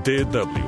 DW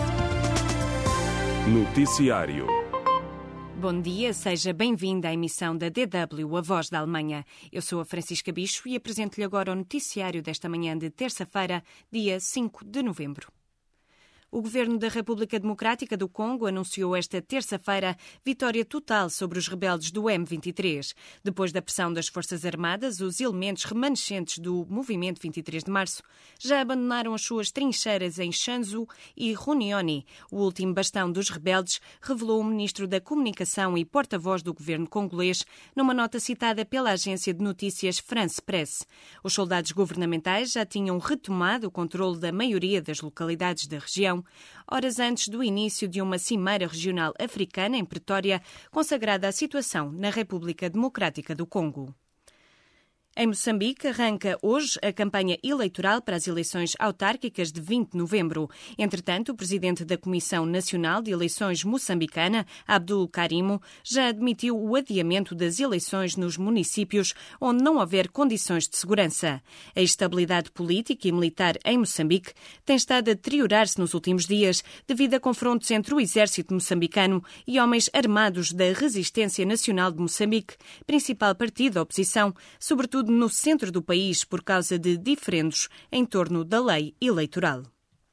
Noticiário. Bom dia, seja bem-vindo à emissão da DW, a Voz da Alemanha. Eu sou a Francisca Bicho e apresento-lhe agora o noticiário desta manhã de terça-feira, dia 5 de novembro. O Governo da República Democrática do Congo anunciou esta terça-feira vitória total sobre os rebeldes do M23. Depois da pressão das Forças Armadas, os elementos remanescentes do Movimento 23 de Março já abandonaram as suas trincheiras em Chanzu e Runioni. O último bastão dos rebeldes, revelou o Ministro da Comunicação e porta-voz do governo congolês numa nota citada pela agência de notícias France Press. Os soldados governamentais já tinham retomado o controle da maioria das localidades da região, horas antes do início de uma cimeira regional africana em Pretória, consagrada à situação na República Democrática do Congo. Em Moçambique, arranca hoje a campanha eleitoral para as eleições autárquicas de 20 de novembro. Entretanto, o presidente da Comissão Nacional de Eleições moçambicana, Abdul Karimo, já admitiu o adiamento das eleições nos municípios onde não houver condições de segurança. A estabilidade política e militar em Moçambique tem estado a deteriorar-se nos últimos dias devido a confrontos entre o exército moçambicano e homens armados da Resistência Nacional de Moçambique, principal partido da oposição, sobretudo no centro do país, por causa de diferendos em torno da lei eleitoral.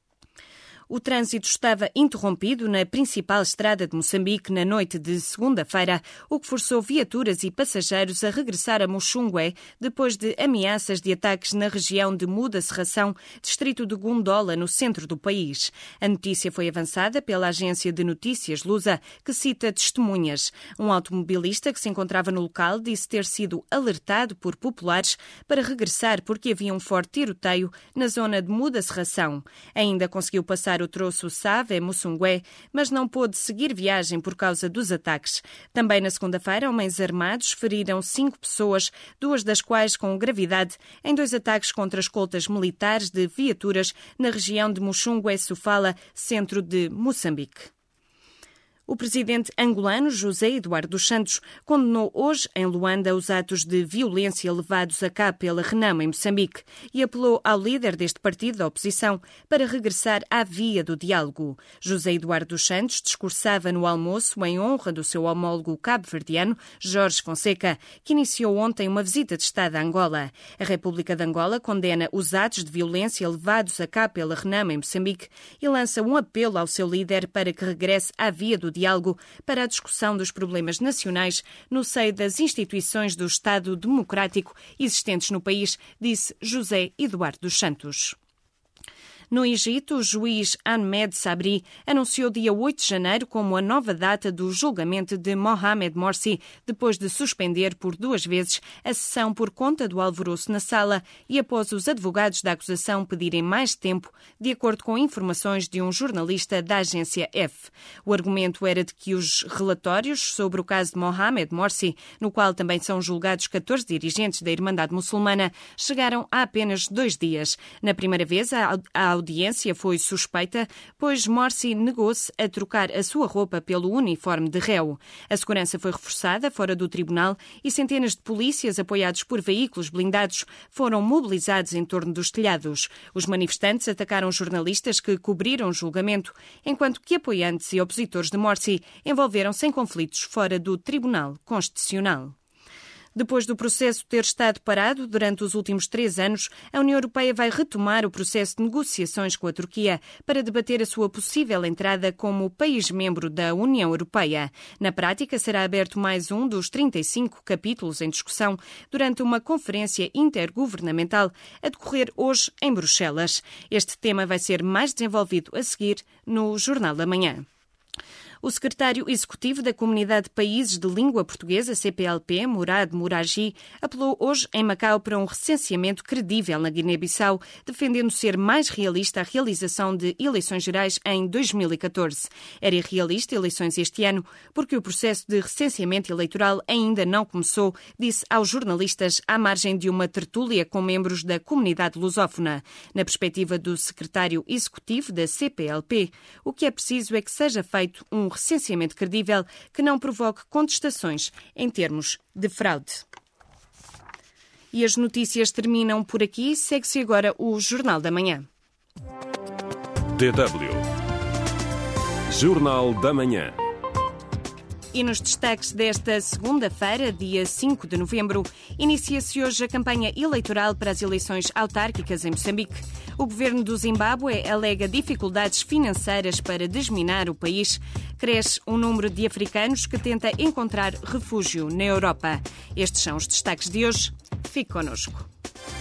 O trânsito estava interrompido na principal estrada de Moçambique na noite de segunda-feira, o que forçou viaturas e passageiros a regressar a Muxungué depois de ameaças de ataques na região de Muda-Serração, distrito de Gondola, no centro do país. A notícia foi avançada pela agência de notícias Lusa, que cita testemunhas. Um automobilista que se encontrava no local disse ter sido alertado por populares para regressar porque havia um forte tiroteio na zona de Muda-Serração. Ainda conseguiu passar o troço Save-Musungué, mas não pôde seguir viagem por causa dos ataques. Também na segunda-feira, homens armados feriram 5 pessoas, 2 das quais com gravidade, em 2 ataques contra escoltas militares de viaturas na região de Muxungué-Sofala, centro de Moçambique. O presidente angolano José Eduardo dos Santos condenou hoje em Luanda os atos de violência levados a cabo pela Renamo em Moçambique e apelou ao líder deste partido da oposição para regressar à via do diálogo. José Eduardo dos Santos discursava no almoço em honra do seu homólogo cabo-verdiano, Jorge Fonseca, que iniciou ontem uma visita de Estado a Angola. A República de Angola condena os atos de violência levados a cabo pela Renamo em Moçambique e lança um apelo ao seu líder para que regresse à via do diálogo para a discussão dos problemas nacionais no seio das instituições do Estado democrático existentes no país, disse José Eduardo dos Santos. No Egito, o juiz Ahmed Sabri anunciou dia 8 de janeiro como a nova data do julgamento de Mohamed Morsi, depois de suspender por 2 vezes a sessão por conta do alvoroço na sala e após os advogados da acusação pedirem mais tempo, de acordo com informações de um jornalista da agência F. O argumento era de que os relatórios sobre o caso de Mohamed Morsi, no qual também são julgados 14 dirigentes da Irmandade Muçulmana, chegaram há apenas 2 dias. Na primeira vez, a audiência foi suspeita, pois Morsi negou-se a trocar a sua roupa pelo uniforme de réu. A segurança foi reforçada fora do tribunal e centenas de polícias, apoiados por veículos blindados, foram mobilizados em torno dos telhados. Os manifestantes atacaram jornalistas que cobriram o julgamento, enquanto que apoiantes e opositores de Morsi envolveram-se em conflitos fora do Tribunal Constitucional. Depois do processo ter estado parado durante os últimos 3 anos, a União Europeia vai retomar o processo de negociações com a Turquia para debater a sua possível entrada como país-membro da União Europeia. Na prática, será aberto mais um dos 35 capítulos em discussão durante uma conferência intergovernamental a decorrer hoje em Bruxelas. Este tema vai ser mais desenvolvido a seguir no Jornal da Manhã. O secretário executivo da Comunidade de Países de Língua Portuguesa, CPLP, Murad Muragi, apelou hoje em Macau para um recenseamento credível na Guiné-Bissau, defendendo ser mais realista a realização de eleições gerais em 2014. Era irrealista eleições este ano, porque o processo de recenseamento eleitoral ainda não começou, disse aos jornalistas à margem de uma tertúlia com membros da comunidade lusófona. Na perspectiva do secretário executivo da CPLP, o que é preciso é que seja feito um recenseamento credível que não provoque contestações em termos de fraude. E as notícias terminam por aqui. Segue-se agora o Jornal da Manhã. DW Jornal da Manhã. E nos destaques desta segunda-feira, dia 5 de novembro, inicia-se hoje a campanha eleitoral para as eleições autárquicas em Moçambique. O governo do Zimbábue alega dificuldades financeiras para desminar o país. Cresce o número de africanos que tenta encontrar refúgio na Europa. Estes são os destaques de hoje. Fique connosco.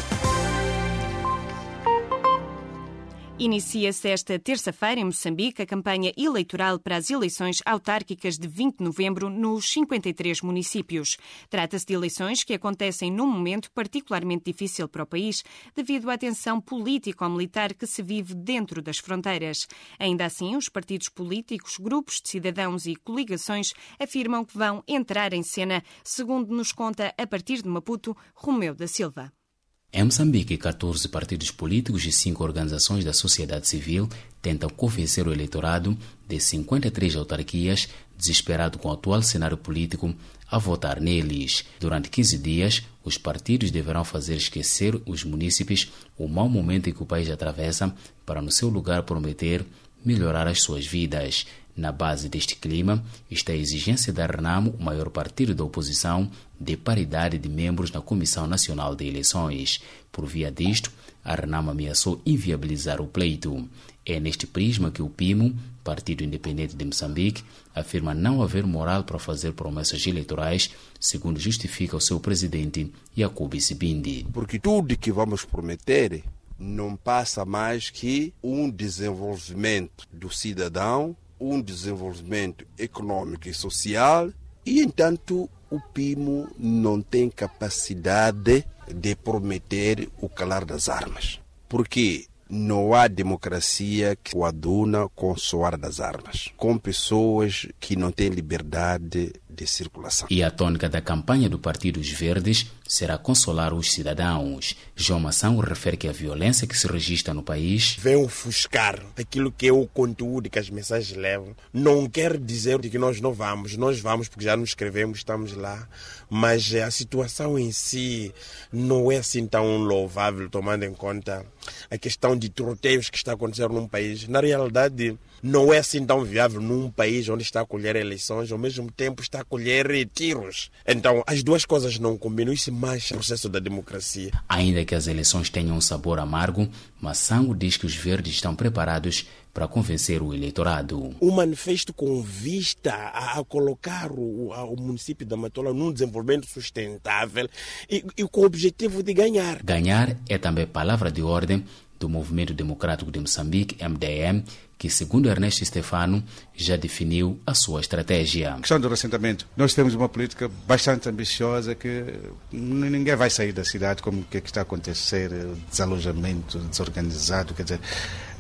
Inicia-se esta terça-feira em Moçambique a campanha eleitoral para as eleições autárquicas de 20 de novembro nos 53 municípios. Trata-se de eleições que acontecem num momento particularmente difícil para o país devido à tensão político-militar que se vive dentro das fronteiras. Ainda assim, os partidos políticos, grupos de cidadãos e coligações afirmam que vão entrar em cena, segundo nos conta a partir de Maputo, Romeu da Silva. Em Moçambique, 14 partidos políticos e 5 organizações da sociedade civil tentam convencer o eleitorado de 53 autarquias, desesperado com o atual cenário político, a votar neles. Durante 15 dias, os partidos deverão fazer esquecer os munícipes o mau momento em que o país atravessa para, no seu lugar, prometer melhorar as suas vidas. Na base deste clima está a exigência da RENAMO, o maior partido da oposição, de paridade de membros na Comissão Nacional de Eleições. Por via disto, a RENAMO ameaçou inviabilizar o pleito. É neste prisma que o PIMO, Partido Independente de Moçambique, afirma não haver moral para fazer promessas eleitorais, segundo justifica o seu presidente, Yakubu Sibindi. Porque tudo que vamos prometer não passa mais que um desenvolvimento do cidadão, um desenvolvimento econômico e social, e, entanto, o PIMO não tem capacidade de prometer o calar das armas. Porque não há democracia que coaduna com o soar das armas, com pessoas que não têm liberdade de circulação. E a tônica da campanha do Partido Os Verdes será consolar os cidadãos. João Mação refere que a violência que se registra no país vem ofuscar aquilo que é o conteúdo que as mensagens levam. Não quer dizer que nós não vamos. Nós vamos porque já nos inscrevemos, estamos lá. Mas a situação em si não é assim tão louvável, tomando em conta a questão de tiroteios que está acontecendo num país. Na realidade, não é assim tão viável num país onde está a colher eleições, ao mesmo tempo está a colher tiros. Então, as duas coisas não combinam. Isso é mais o processo da democracia. Ainda que as eleições tenham um sabor amargo, Massango diz que os verdes estão preparados para convencer o eleitorado. O manifesto com vista a colocar o município da Matola num desenvolvimento sustentável e com o objetivo de ganhar. Ganhar é também palavra de ordem do Movimento Democrático de Moçambique, MDM, que, segundo Ernesto Stefano, já definiu a sua estratégia. A questão do assentamento. Nós temos uma política bastante ambiciosa que ninguém vai sair da cidade, como o que está a acontecer, desalojamento desorganizado, quer dizer,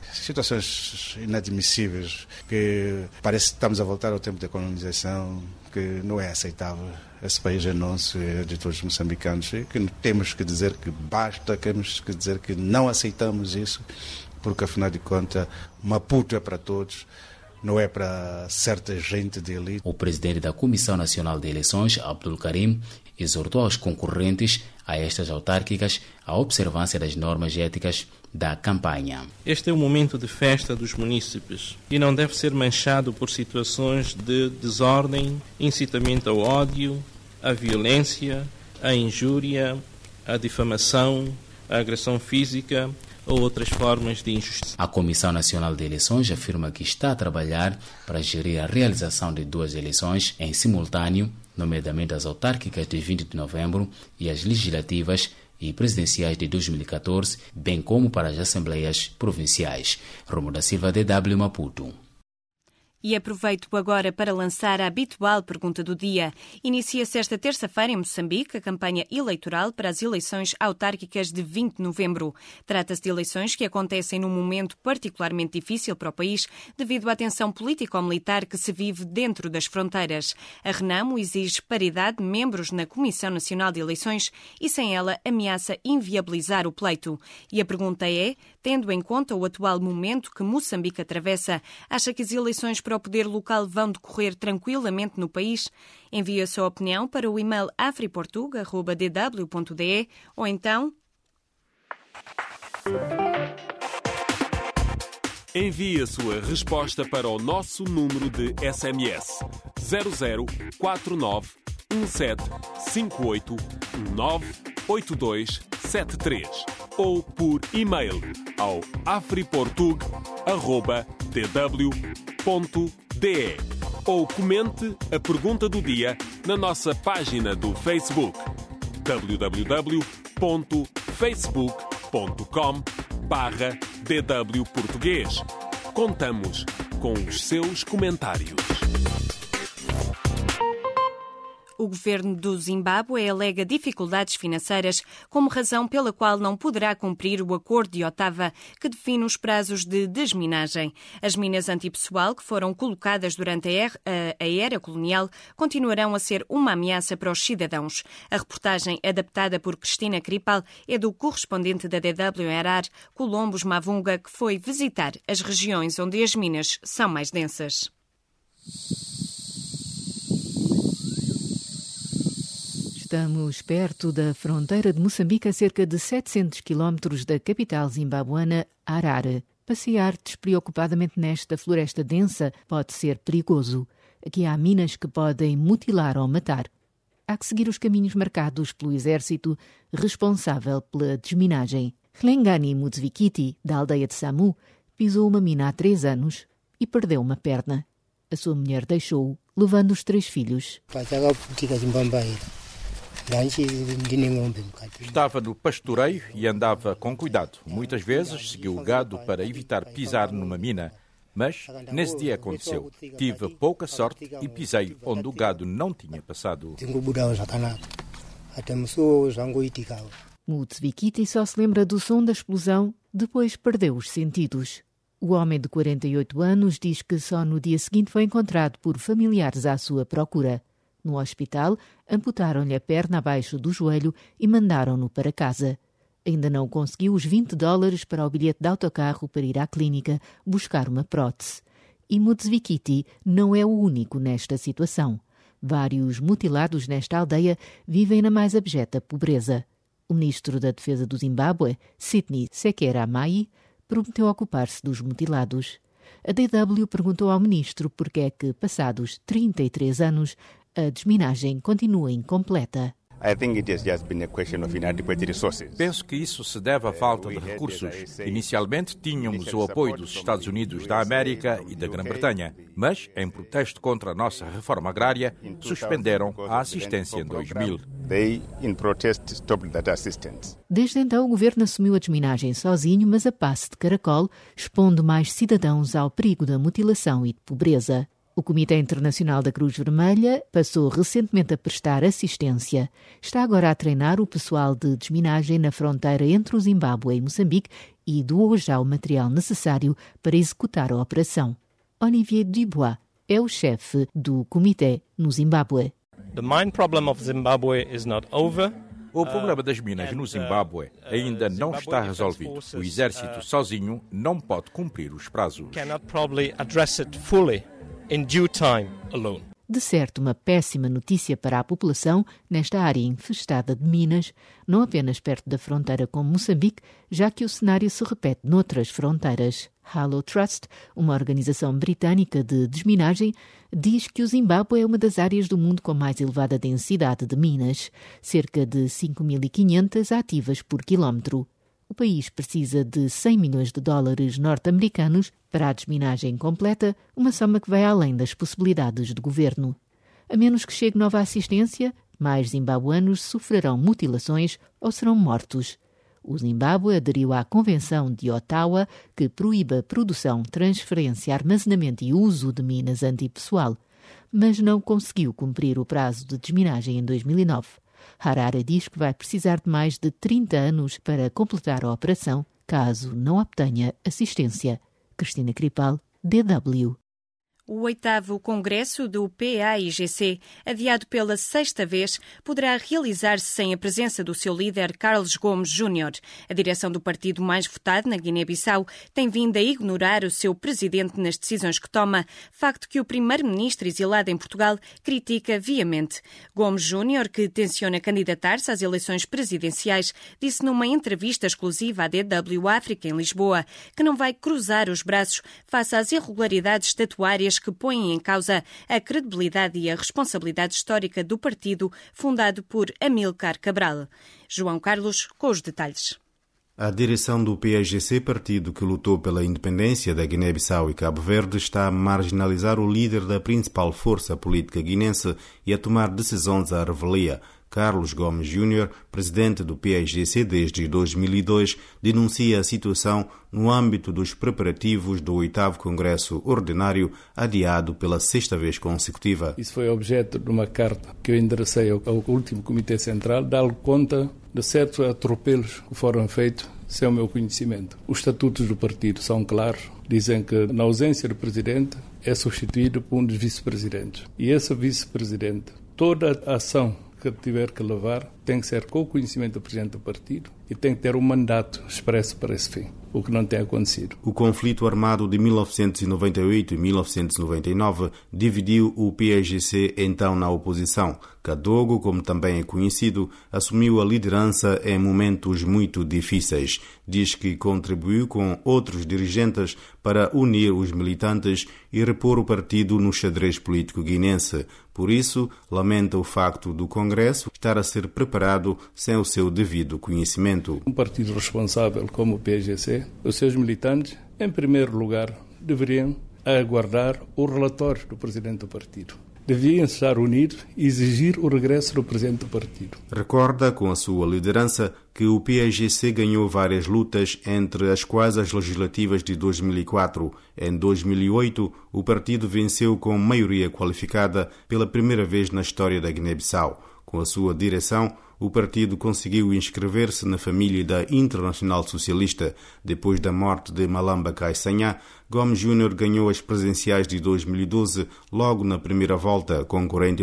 situações inadmissíveis, que parece que estamos a voltar ao tempo da colonização, que não é aceitável. Esse país é nosso, é de todos os moçambicanos, e que temos que dizer que basta, temos que dizer que não aceitamos isso, porque afinal de contas Maputo é para todos, não é para certa gente de elite. O presidente da Comissão Nacional de Eleições, Abdul Karim, exortou aos concorrentes a estas autárquicas a observância das normas éticas da campanha. Este é um momento de festa dos munícipes e não deve ser manchado por situações de desordem, incitamento ao ódio, à violência, à injúria, à difamação, à agressão física ou outras formas de injustiça. A Comissão Nacional de Eleições afirma que está a trabalhar para gerir a realização de 2 eleições em simultâneo, nomeadamente as autárquicas de 20 de novembro e as legislativas e presidenciais de 2014, bem como para as assembleias provinciais. Romo da Silva, DW Maputo. E aproveito agora para lançar a habitual pergunta do dia. Inicia-se esta terça-feira em Moçambique a campanha eleitoral para as eleições autárquicas de 20 de novembro. Trata-se de eleições que acontecem num momento particularmente difícil para o país devido à tensão político-militar que se vive dentro das fronteiras. A RENAMO exige paridade de membros na Comissão Nacional de Eleições e, sem ela, ameaça inviabilizar o pleito. E a pergunta é, tendo em conta o atual momento que Moçambique atravessa, acha que as eleições para o poder local vão decorrer tranquilamente no país? Envie a sua opinião para o e-mail afriportuga@dw.de ou então... Envie a sua resposta para o nosso número de SMS 0049 1758 198273 ou por e-mail ao afriportug@dw.de ou comente a pergunta do dia na nossa página do Facebook www.facebook.com/DW Português. Contamos com os seus comentários. O governo do Zimbábue alega dificuldades financeiras como razão pela qual não poderá cumprir o acordo de Ottawa que define os prazos de desminagem. As minas antipessoal que foram colocadas durante a era colonial continuarão a ser uma ameaça para os cidadãos. A reportagem, adaptada por Cristina Kripal, é do correspondente da DW em Harar, Colombos Mavunga, que foi visitar as regiões onde as minas são mais densas. Estamos perto da fronteira de Moçambique, a cerca de 700 quilómetros da capital zimbabuana, Harare. Passear despreocupadamente nesta floresta densa pode ser perigoso. Aqui há minas que podem mutilar ou matar. Há que seguir os caminhos marcados pelo exército responsável pela desminagem. Hlengani Mudzvikiti, da aldeia de Samu, pisou uma mina há 3 anos e perdeu uma perna. A sua mulher deixou-o, levando os 3 filhos. Estava no pastoreio e andava com cuidado. Muitas vezes seguiu o gado para evitar pisar numa mina. Mas nesse dia aconteceu. Tive pouca sorte e pisei onde o gado não tinha passado. Mudzvikiti só se lembra do som da explosão, depois perdeu os sentidos. O homem de 48 anos diz que só no dia seguinte foi encontrado por familiares à sua procura. No hospital, amputaram-lhe a perna abaixo do joelho e mandaram-no para casa. Ainda não conseguiu os $20 para o bilhete de autocarro para ir à clínica buscar uma prótese. E Mudzvikiti não é o único nesta situação. Vários mutilados nesta aldeia vivem na mais abjeta pobreza. O ministro da Defesa do Zimbábue, Sidney Sekera Amai, prometeu ocupar-se dos mutilados. A DW perguntou ao ministro porque é que, passados 33 anos, a desminagem continua incompleta. Penso que isso se deve à falta de recursos. Inicialmente tínhamos o apoio dos Estados Unidos da América e da Grã-Bretanha, mas, em protesto contra a nossa reforma agrária, suspenderam a assistência em 2000. Desde então, o governo assumiu a desminagem sozinho, mas a passo de caracol, expondo mais cidadãos ao perigo da mutilação e de pobreza. O Comitê Internacional da Cruz Vermelha passou recentemente a prestar assistência. Está agora a treinar o pessoal de desminagem na fronteira entre o Zimbábue e Moçambique e doou já o material necessário para executar a operação. Olivier Dubois é o chefe do comitê no Zimbábue. The mine problem of Zimbabwe is not over. O problema das minas no Zimbábue ainda não está resolvido. O exército sozinho não pode cumprir os prazos. Cannot probably address it fully in due time alone. De certo, uma péssima notícia para a população nesta área infestada de minas, não apenas perto da fronteira com Moçambique, já que o cenário se repete noutras fronteiras. Hallow Trust, uma organização britânica de desminagem, diz que o Zimbábue é uma das áreas do mundo com mais elevada densidade de minas, cerca de 5.500 ativas por quilómetro. O país precisa de $100 milhões norte-americanos para a desminagem completa, uma soma que vai além das possibilidades do governo. A menos que chegue nova assistência, mais zimbabuanos sofrerão mutilações ou serão mortos. O Zimbábue aderiu à Convenção de Ottawa, que proíbe a produção, transferência, armazenamento e uso de minas antipessoal, mas não conseguiu cumprir o prazo de desminagem em 2009. Harare diz que vai precisar de mais de 30 anos para completar a operação, caso não obtenha assistência. Cristina Kripal, DW. O 8º Congresso do PAIGC, adiado pela 6ª vez, poderá realizar-se sem a presença do seu líder Carlos Gomes Júnior. A direção do partido mais votado na Guiné-Bissau tem vindo a ignorar o seu presidente nas decisões que toma, facto que o primeiro-ministro exilado em Portugal critica viamente. Gomes Júnior, que tenciona candidatar-se às eleições presidenciais, disse numa entrevista exclusiva à DW África em Lisboa que não vai cruzar os braços face às irregularidades estatuárias que põem em causa a credibilidade e a responsabilidade histórica do partido fundado por Amílcar Cabral. João Carlos, com os detalhes. A direção do PAIGC, partido que lutou pela independência da Guiné-Bissau e Cabo Verde, está a marginalizar o líder da principal força política guinense e a tomar decisões à revelia. Carlos Gomes Júnior, presidente do PAIGC desde 2002, denuncia a situação no âmbito dos preparativos do 8º Congresso Ordinário, adiado pela 6ª vez consecutiva. Isso foi objeto de uma carta que eu enderecei ao último Comitê Central, dando conta de certos atropelos que foram feitos sem o meu conhecimento. Os estatutos do partido são claros, dizem que na ausência do presidente é substituído por um dos vice-presidentes. E esse vice-presidente, toda a ação que tiver que levar tem que ser com o conhecimento do presidente do partido e tem que ter um mandato expresso para esse fim, o que não tem acontecido. O conflito armado de 1998 e 1999 dividiu o PAIGC então na oposição. Kadogo, como também é conhecido, assumiu a liderança em momentos muito difíceis. Diz que contribuiu com outros dirigentes para unir os militantes e repor o partido no xadrez político guinense. Por isso, lamenta o facto do Congresso estar a ser preparado sem o seu devido conhecimento. Um partido responsável como o PAIGC, os seus militantes, em primeiro lugar, deveriam aguardar o relatório do presidente do partido. Deviam estar unidos e exigir o regresso do presidente do partido. Recorda, com a sua liderança, que o PAIGC ganhou várias lutas, entre as quais as legislativas de 2004. Em 2008, o partido venceu com maioria qualificada pela primeira vez na história da Guiné-Bissau. Com a sua direção, o partido conseguiu inscrever-se na família da Internacional Socialista. Depois da morte de Malamba Kaissanha, Gomes Júnior ganhou as presidenciais de 2012 logo na primeira volta, com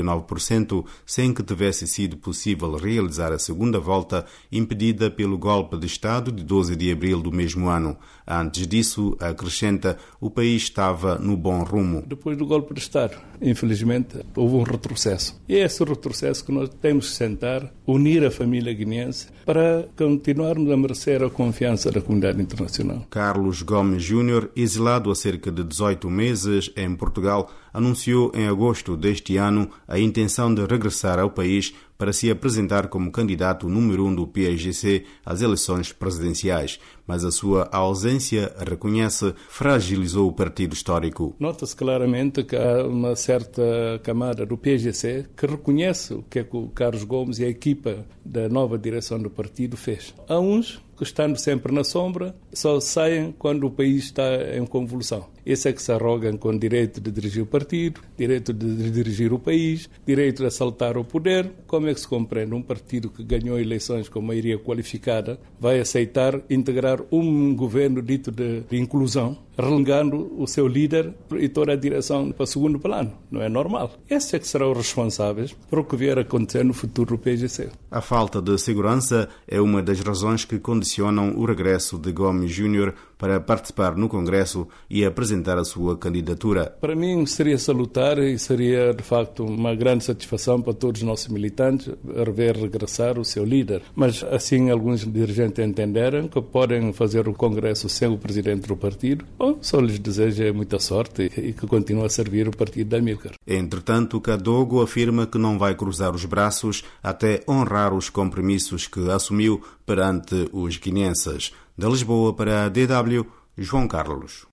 49%, sem que tivesse sido possível realizar a segunda volta, impedida pelo golpe de Estado de 12 de abril do mesmo ano. Antes disso, acrescenta, o país estava no bom rumo. Depois do golpe de Estado, infelizmente, houve um retrocesso. E é esse retrocesso que nós temos que sentar, unir a família guineense para continuarmos a merecer a confiança da comunidade internacional. Carlos Gomes Júnior, exilado há cerca de 18 meses em Portugal, anunciou em agosto deste ano a intenção de regressar ao país para se apresentar como candidato número 1 do PAIGC às eleições presidenciais. Mas a sua ausência, reconhece, fragilizou o partido histórico. Nota-se claramente que há uma certa camada do PAIGC que reconhece o que é que o Carlos Gomes e a equipa da nova direção do partido fez. Há uns que, estando sempre na sombra, só saem quando o país está em convulsão. Esse é que se arrogam com direito de dirigir o partido, direito de dirigir o país, direito de assaltar o poder. Como é que se compreende um partido que ganhou eleições com maioria qualificada vai aceitar integrar um governo dito de inclusão, relegando o seu líder e toda a direção para o segundo plano? Não é normal. Esses é que serão os responsáveis por o que vier a acontecer no futuro do PAIGC. A falta de segurança é uma das razões que condicionam o regresso de Gomes Júnior para participar no Congresso e apresentar a sua candidatura. Para mim seria salutar e seria de facto uma grande satisfação para todos os nossos militantes rever regressar o seu líder. Mas assim alguns dirigentes entenderam que podem fazer o Congresso sem o presidente do partido. Bom, só lhes desejo muita sorte e que continue a servir o partido da Amílcar. Entretanto, Kadogo afirma que não vai cruzar os braços até honrar os compromissos que assumiu perante os guineenses. De Lisboa para a DW, João Carlos.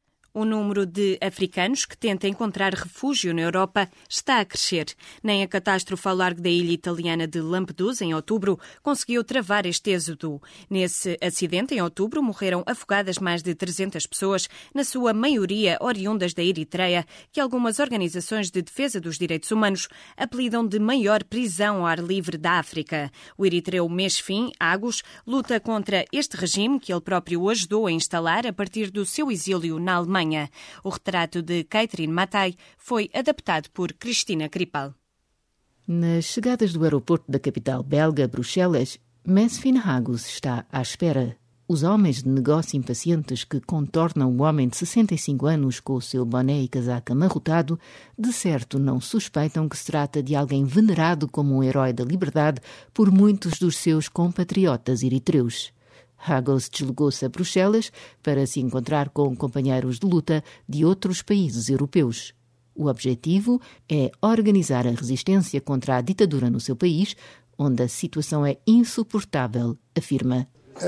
O número de africanos que tenta encontrar refúgio na Europa está a crescer. Nem a catástrofe ao largo da ilha italiana de Lampedusa, em outubro, conseguiu travar este êxodo. Nesse acidente, em outubro, morreram afogadas mais de 300 pessoas, na sua maioria oriundas da Eritreia, que algumas organizações de defesa dos direitos humanos apelidam de maior prisão ao ar livre da África. O eritreu Mesfin Agus luta contra este regime que ele próprio o ajudou a instalar a partir do seu exílio na Alemanha. Alemanha. O retrato de Catherine Matai foi adaptado por Cristina Cripal. Nas chegadas do aeroporto da capital belga, Bruxelas, Mesfin Hagus está à espera. Os homens de negócio impacientes que contornam o homem de 65 anos com o seu boné e casaco amarrotado, de certo não suspeitam que se trata de alguém venerado como um herói da liberdade por muitos dos seus compatriotas eritreus. Hagus deslocou-se a Bruxelas para se encontrar com companheiros de luta de outros países europeus. O objetivo é organizar a resistência contra a ditadura no seu país, onde a situação é insuportável, afirma.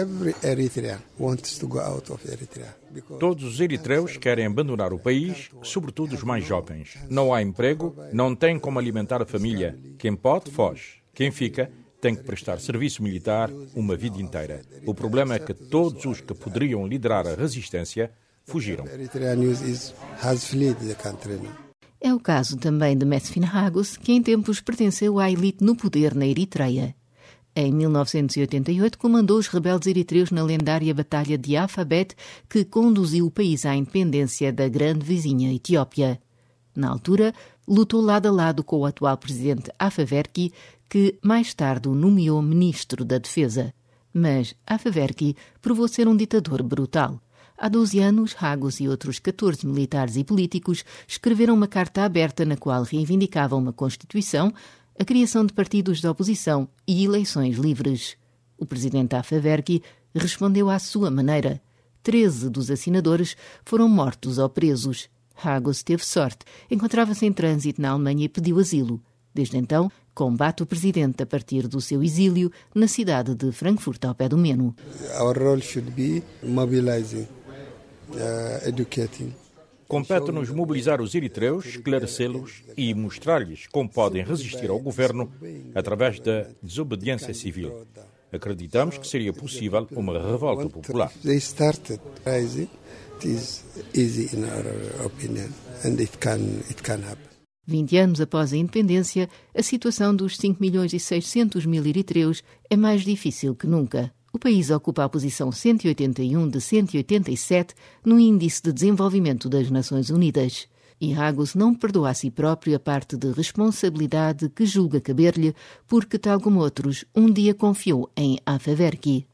Todos os eritreus querem abandonar o país, sobretudo os mais jovens. Não há emprego, não têm como alimentar a família. Quem pode, foge. Quem fica, tem que prestar serviço militar uma vida inteira. O problema é que todos os que poderiam liderar a resistência fugiram. É o caso também de Mesfin Hagus, que em tempos pertenceu à elite no poder na Eritreia. Em 1988, comandou os rebeldes eritreus na lendária Batalha de Alphabet, que conduziu o país à independência da grande vizinha Etiópia. Na altura, lutou lado a lado com o atual presidente Afewerki, que mais tarde o nomeou ministro da Defesa. Mas Afewerki provou ser um ditador brutal. Há 12 anos, Hagus e outros 14 militares e políticos escreveram uma carta aberta na qual reivindicavam uma Constituição, a criação de partidos de oposição e eleições livres. O presidente Afewerki respondeu à sua maneira. 13 dos assinadores foram mortos ou presos. Hagus teve sorte. Encontrava-se em trânsito na Alemanha e pediu asilo. Desde então, combate o presidente a partir do seu exílio na cidade de Frankfurt, ao pé do Meno. Our role should be mobilizing, educating. Compete-nos mobilizar os eritreus, esclarecê-los e mostrar-lhes como podem resistir ao governo através da desobediência civil. Acreditamos que seria possível uma revolta popular. 20 anos após a independência, a situação dos 5.600.000 eritreus é mais difícil que nunca. O país ocupa a posição 181 de 187 no Índice de Desenvolvimento das Nações Unidas. E Hagus não perdoa a si próprio a parte de responsabilidade que julga caber-lhe, porque, tal como outros, um dia confiou em Afewerki.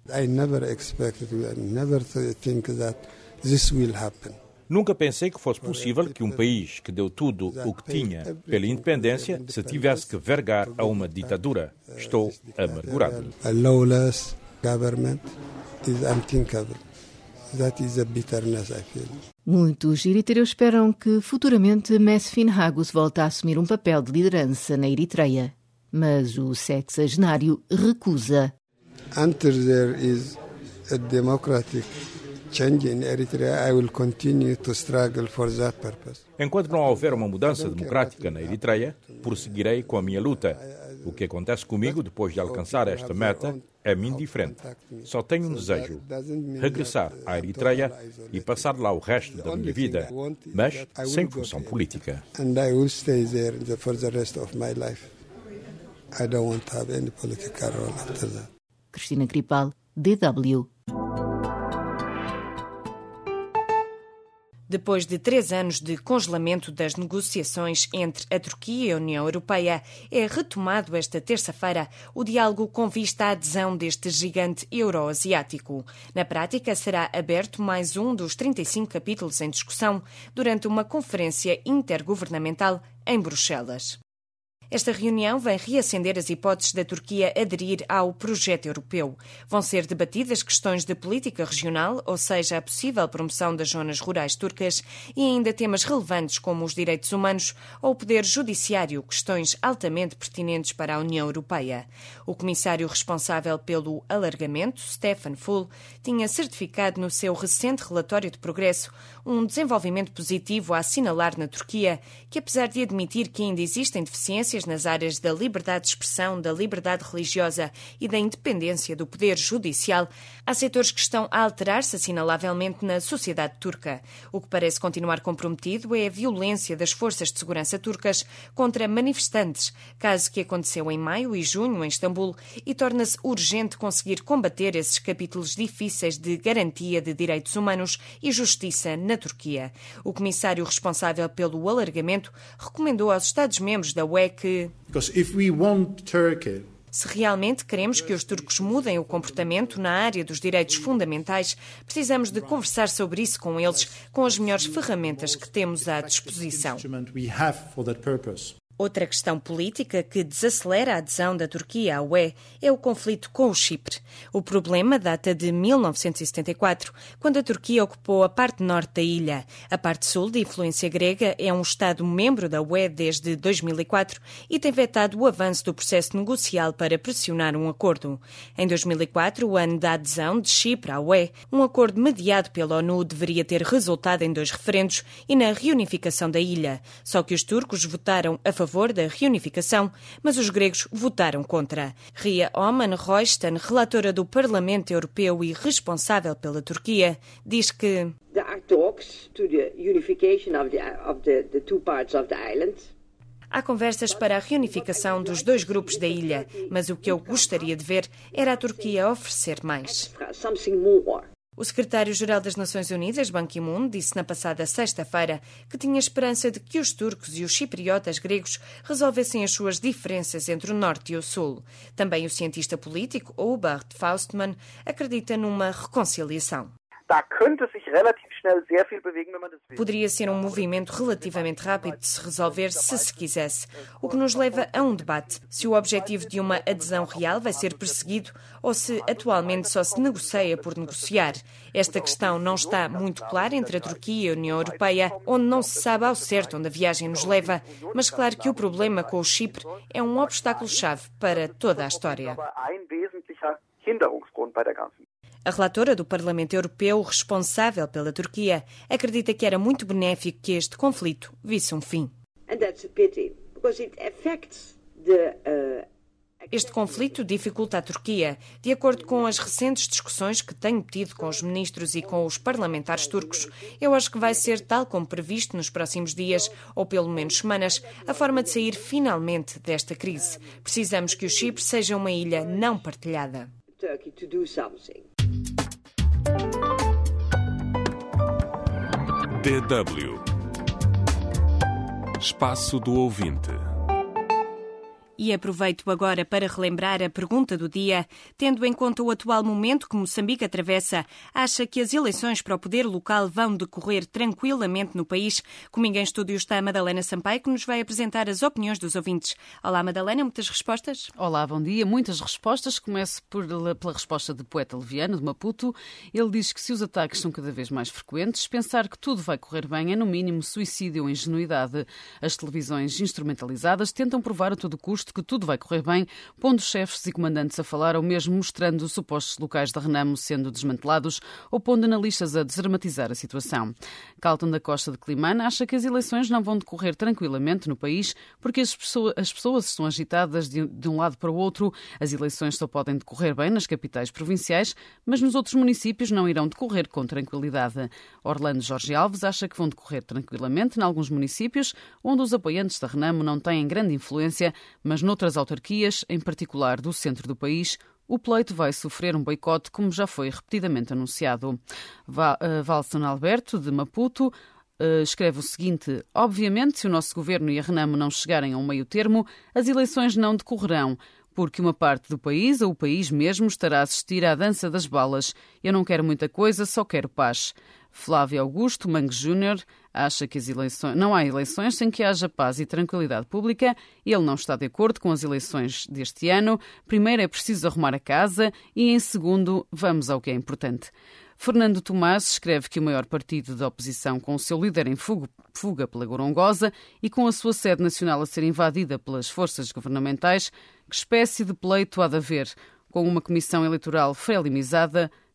Nunca pensei que fosse possível que um país que deu tudo o que tinha pela independência se tivesse que vergar a uma ditadura. Estou amargurado. Government is unthinkable. That is a bitterness I feel. Muitos eritreus esperam que futuramente Mesfin Hagus volte a assumir um papel de liderança na Eritreia. Mas o sexagenário recusa. Until there is a democratic change in Eritrea, I will continue to struggle for that purpose. Enquanto não houver uma mudança democrática na Eritreia, prosseguirei com a minha luta. O que acontece comigo depois de alcançar esta meta é-me indiferente. Só tenho um desejo: regressar à Eritreia e passar lá o resto da minha vida, mas sem função política. And I will stay there for the rest of my life. I don't want to have any political role after that. Cristina Cripal, DW. Depois de 3 anos de congelamento das negociações entre a Turquia e a União Europeia, é retomado esta terça-feira o diálogo com vista à adesão deste gigante euroasiático. Na prática, será aberto mais um dos 35 capítulos em discussão durante uma conferência intergovernamental em Bruxelas. Esta reunião vem reacender as hipóteses da Turquia aderir ao projeto europeu. Vão ser debatidas questões de política regional, ou seja, a possível promoção das zonas rurais turcas, e ainda temas relevantes como os direitos humanos ou o poder judiciário, questões altamente pertinentes para a União Europeia. O comissário responsável pelo alargamento, Stefan Füle, tinha certificado no seu recente relatório de progresso um desenvolvimento positivo a assinalar na Turquia, que apesar de admitir que ainda existem deficiências exigências nas áreas da liberdade de expressão, da liberdade religiosa e da independência do poder judicial, há setores que estão a alterar-se assinalavelmente na sociedade turca. O que parece continuar comprometido é a violência das forças de segurança turcas contra manifestantes, caso que aconteceu em maio e junho em Istambul, e torna-se urgente conseguir combater esses capítulos difíceis de garantia de direitos humanos e justiça na Turquia. O comissário responsável pelo alargamento recomendou aos Estados-membros da UE que, se realmente queremos que os turcos mudem o comportamento na área dos direitos fundamentais, precisamos de conversar sobre isso com eles, com as melhores ferramentas que temos à disposição. Outra questão política que desacelera a adesão da Turquia à UE é o conflito com o Chipre. O problema data de 1974, quando a Turquia ocupou a parte norte da ilha. A parte sul, de influência grega, é um Estado-membro da UE desde 2004 e tem vetado o avanço do processo negocial para pressionar um acordo. Em 2004, o ano da adesão de Chipre à UE, um acordo mediado pela ONU deveria ter resultado em 2 referendos e na reunificação da ilha. Só que os turcos votaram a favor da reunificação, mas os gregos votaram contra. Ria Oomen-Ruijten, relatora do Parlamento Europeu e responsável pela Turquia, diz que há conversas para a reunificação dos 2 grupos da ilha, mas o que eu gostaria de ver era a Turquia oferecer mais. O secretário-geral das Nações Unidas, Ban Ki-moon, disse na passada sexta-feira que tinha esperança de que os turcos e os chipriotas gregos resolvessem as suas diferenças entre o norte e o sul. Também o cientista político Hubert Faustmann acredita numa reconciliação. Poderia ser um movimento relativamente rápido de se resolver se quisesse, o que nos leva a um debate: se o objetivo de uma adesão real vai ser perseguido ou se atualmente só se negocia por negociar. Esta questão não está muito clara entre a Turquia e a União Europeia, onde não se sabe ao certo onde a viagem nos leva, mas claro que o problema com o Chipre é um obstáculo-chave para toda a história. A relatora do Parlamento Europeu, responsável pela Turquia, acredita que era muito benéfico que este conflito visse um fim. Este conflito dificulta a Turquia. De acordo com as recentes discussões que tenho tido com os ministros e com os parlamentares turcos, eu acho que vai ser, tal como previsto nos próximos dias, ou pelo menos semanas, a forma de sair finalmente desta crise. Precisamos que o Chipre seja uma ilha não partilhada. DW Espaço do Ouvinte. E aproveito agora para relembrar a pergunta do dia. Tendo em conta o atual momento que Moçambique atravessa, acha que as eleições para o poder local vão decorrer tranquilamente no país? Comigo em estúdio está a Madalena Sampaio, que nos vai apresentar as opiniões dos ouvintes. Olá, Madalena, muitas respostas? Olá, bom dia. Muitas respostas. Começo pela resposta de Poeta Leviano, de Maputo. Ele diz que se os ataques são cada vez mais frequentes, pensar que tudo vai correr bem é, no mínimo, suicídio ou ingenuidade. As televisões instrumentalizadas tentam provar a todo custo que tudo vai correr bem, pondo chefes e comandantes a falar ou mesmo mostrando supostos locais de Renamo sendo desmantelados ou pondo analistas a desdramatizar a situação. Calton da Costa de Climana acha que as eleições não vão decorrer tranquilamente no país porque as pessoas estão agitadas de um lado para o outro. As eleições só podem decorrer bem nas capitais provinciais, mas nos outros municípios não irão decorrer com tranquilidade. Orlando Jorge Alves acha que vão decorrer tranquilamente em alguns municípios onde os apoiantes da Renamo não têm grande influência, mas noutras autarquias, em particular do centro do país, o pleito vai sofrer um boicote, como já foi repetidamente anunciado. Valson Alberto, de Maputo, escreve o seguinte: obviamente, se o nosso governo e a Renamo não chegarem a um meio termo, as eleições não decorrerão, porque uma parte do país, ou o país mesmo, estará a assistir à dança das balas. Eu não quero muita coisa, só quero paz. Flávio Augusto Mangue Júnior acha que não há eleições sem que haja paz e tranquilidade pública. Ele não está de acordo com as eleições deste ano. Primeiro é preciso arrumar a casa e, em segundo, vamos ao que é importante. Fernando Tomás escreve que o maior partido da oposição, com o seu líder em fuga pela Gorongosa e com a sua sede nacional a ser invadida pelas forças governamentais, que espécie de pleito há de haver? Com uma comissão eleitoral felimizada,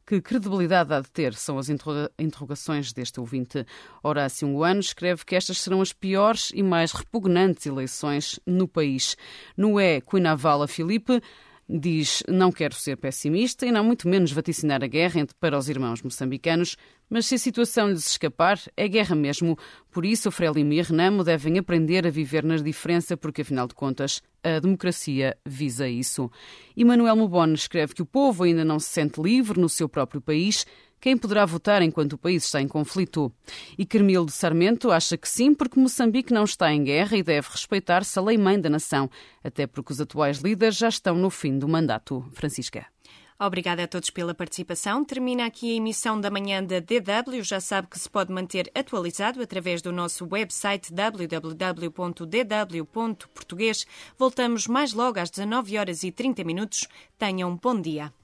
Que credibilidade há de ter? São as interrogações deste ouvinte. Horácio Nguano escreve que estas serão as piores e mais repugnantes eleições no país. Noé Cuinavala Filipe diz: não quero ser pessimista e não muito menos vaticinar a guerra para os irmãos moçambicanos, mas se a situação lhes escapar, é guerra mesmo. Por isso, o Frelimo e a Renamo devem aprender a viver na diferença, porque, afinal de contas, a democracia visa isso. E Manuel Mobone escreve que o povo ainda não se sente livre no seu próprio país. Quem poderá votar enquanto o país está em conflito? E Carmilo de Sarmento acha que sim, porque Moçambique não está em guerra e deve respeitar-se a lei-mãe da nação, até porque os atuais líderes já estão no fim do mandato. Francisca. Obrigada a todos pela participação. Termina aqui a emissão da manhã da DW. Já sabe que se pode manter atualizado através do nosso website www.dw.português. Voltamos mais logo às 19h30. Tenham um bom dia.